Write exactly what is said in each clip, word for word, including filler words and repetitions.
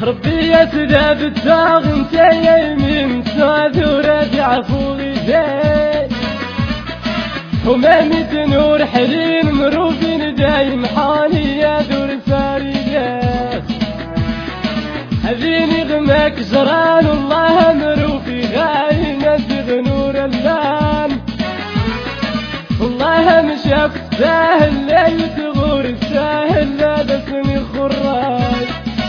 ربي يسدى بالداغ انت يمين ساد ورجع فوقي زين همامة نور حليم مروفين دايم حالي يا دور فارجات هذيني غماك جران الله مروفي غاينة بغنور اللام والله مشاك ساهل لا يتغور ساهل لا بسني خراج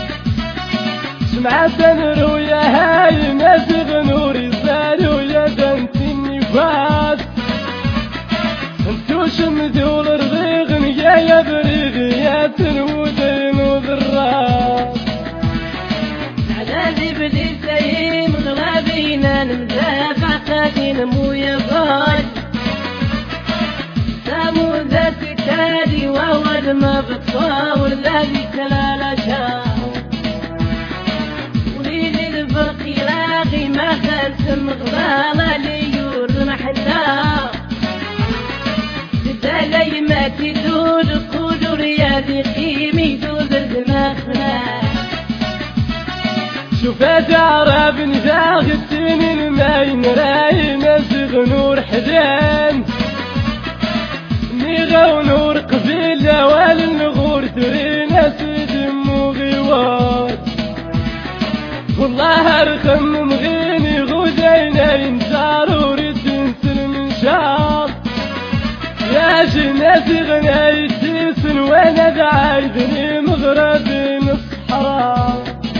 سمعت نرويا هاي ما بغنوري زالو يا بنت النفاس انتو شمدول رغيغن يا يا بريغ يا تنودين وذراس عذابي بدي سيم غلابينا نمدافع قادين مويا غاد سامو ذات التالي وهو ما بتصاور الذي تلالا شاف وليلي الفرق يلاغي ما خلت مغضالة ليور محلا تدالي ما تدود قدر يا ذي قيمي دود دماغنا شوفات عرب نزاغ التنين ماين راي نزغ نور حدان نيغا ونور قبيلة والنغور ترينا سيدم وغيوات والله ارخم مغيني غودينا ينزار وريد نسل من شاط يا جناسي غناي تيسن وانا بعايدني مغربين الصحراء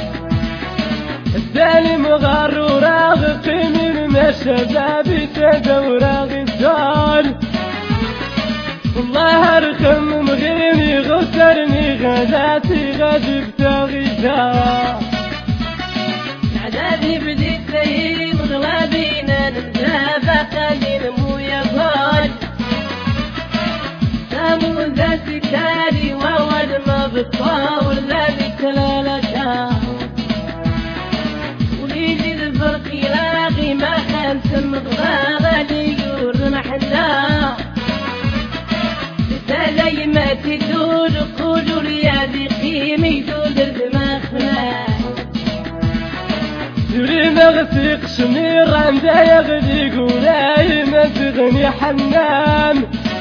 الثاني مغار وراغقي من ما شبابي تدوراغي الزال والله ارخم مغيني غسرني غداتي غادي بتغيثا عذابي بديت سيم غلابينا نمدافع قادين مويا غاد سامو ذات التالي وهو ما بتصاور الذي تلالا شاف وليلي الفرق يلاغي ما خلت مغضالة ليور محلا تدالي ما تدود قدر يا ذي قيمي دود دماغنا دوري مغسيق شمير عندا يغلي قولاي ما تغني حنان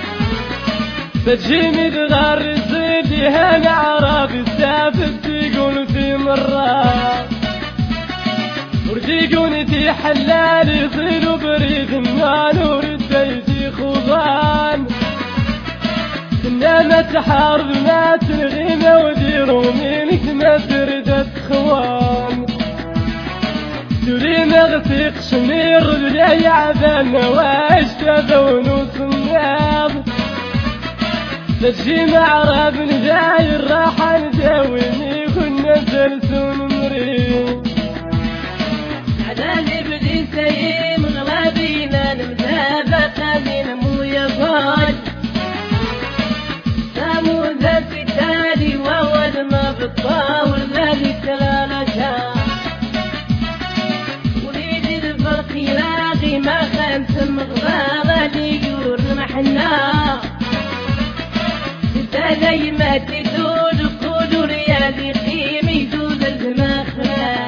بتجيني بغار الزيدي هانا عرابي السافد تيقول في مرات ورديقوني تي حلالي صيلو بريد النار ورديتي خوضان إنما تحارب ما تنغينا وديروا منك ما تردت خوان دوري مغسيق شمير بلاي عبانا واش تبون وصناب تجي مع راب داير راح نداويني كنا زلسون مريض عذابي بدي سيم غلابينا نمدافع قادين مويا غاد سامو ذات التالي وهو ما بتصاور الذي تلالا شاف وليدي الفرق يلاغي ما خلت مغضالة ليور محلا تدالي ما تدود قدر يا ذي قيمي دود دماغنا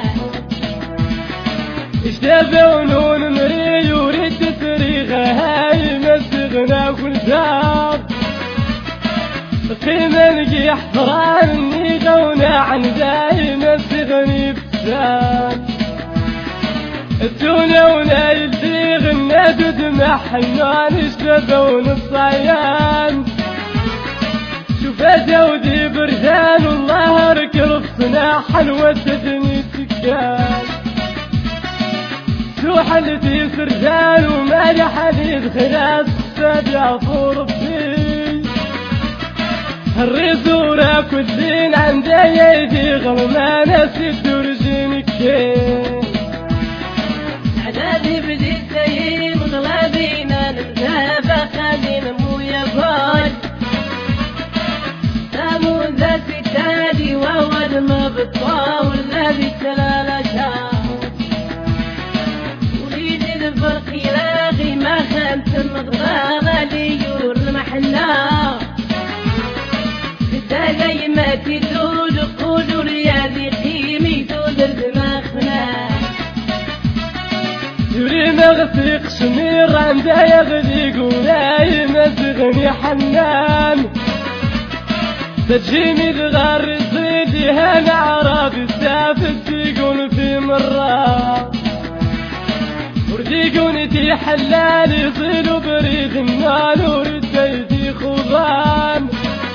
اشتبعونون مري وريد تريغة هاي مسغنا كل زاب قيمة نجي حفران النيغة ونعن داي مسغني بسان الدونة ونايل ديغ النادو دمع حنان اشتبعون الصيان شوفها ودي برزان والله ركب صناع حلوة تدني سكان سوحلتي سرجان ومالي حديد خلاص سابع ربي الريز وراك والدين عندي يدي غلمان سد ورجيني كين عذابي بدي سيم غلابينا نمدافع قادين مويا غاد سامو ذات التالي وهو ما بتصاور الذي تلالا شاف وليدي الفرق يلاغي ما خلت مغضالة ليور محلا تدالي ما تدود قدر يا ذي قيمي مغثق شمير عنده يغلق ولا يمسغني حنان تجيني الغار يصيدي هنا عرب السافل تيقون في مرة ورديقون تي حلال يصيلوا بريد النار ورديتي خوضان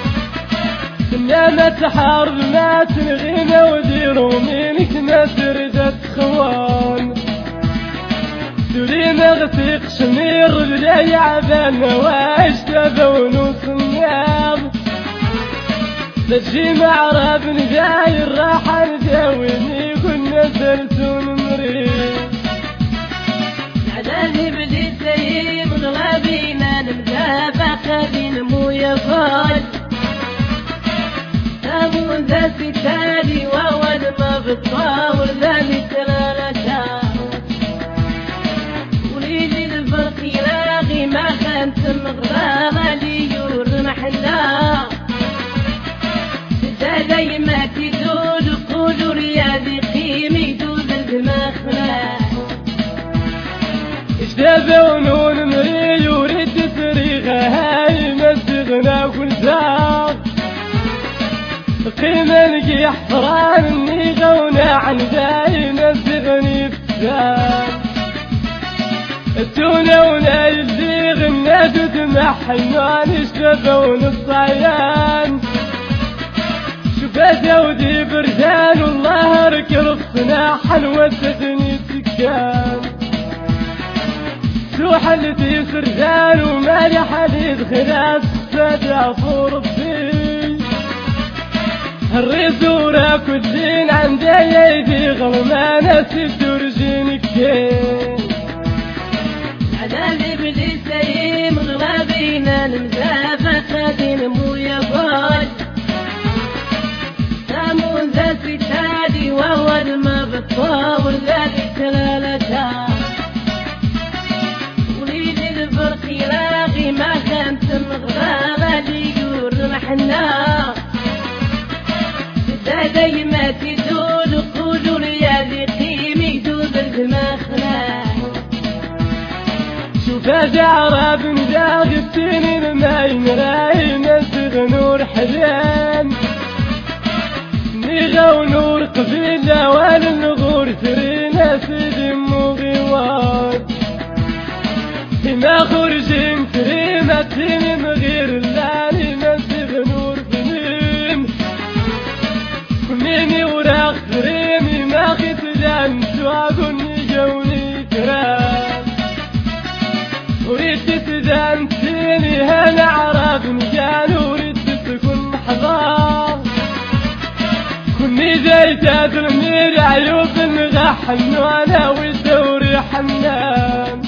ما تحارب ما تنغينا وديروا منك ما تردت خوان دوري مغثق شمير بلا يعبان واش تبون وصنام تجي معرب نداير راح نداويني كنا سلسون مريض عداني بدي سيب غلابينا نمدافع خدين مويا فاج تامون ذا ستالي وود ما بالطاول ذا تلالتا وليدي الفرق يلاغي ما خانت مغرامة لي يور محلا تداي ما تدود قول رياضي قيمي دود الدماغ اشتبونون مري يورد فريغة هاي مسغنا كل زاغ قيمة نجي حفران اني غونا عن داي مسغني بسام التونة ولا يلي غنا تدمع حيوان اشتبون الصيان شوفت ودي بردان والله ركب صناحا وسدني سكان حلتي سردان ومالي حديد خلاص سادع فور بي الريس وراك الدين عندي يدي غلمانة ست ورجينك عدالي بدي سيم غلابينا المزافة خدين مويا باج سامون ذا ستادي وهو الما بالطاول ذاتي تلالتا ما كانت مغرامة ليور محنا تداي ما تدود قول رياضي قيمي دود الدماغنا شوف عرب نداغ التنين ما يمراي نسغ نور حزان نيغا ونور قبيلة والنغور ترينا سيدي مغيوات ما خرجين كريمة تيم غير اللالي مسيغ نور فنين كميني وراق كريمي ما ختلان سواقني جوني كرام وريد تدان تيني هنا عرب نجان وريد تكون حضار كني زيتات المير عيوب نغحن وانا والدوري حنان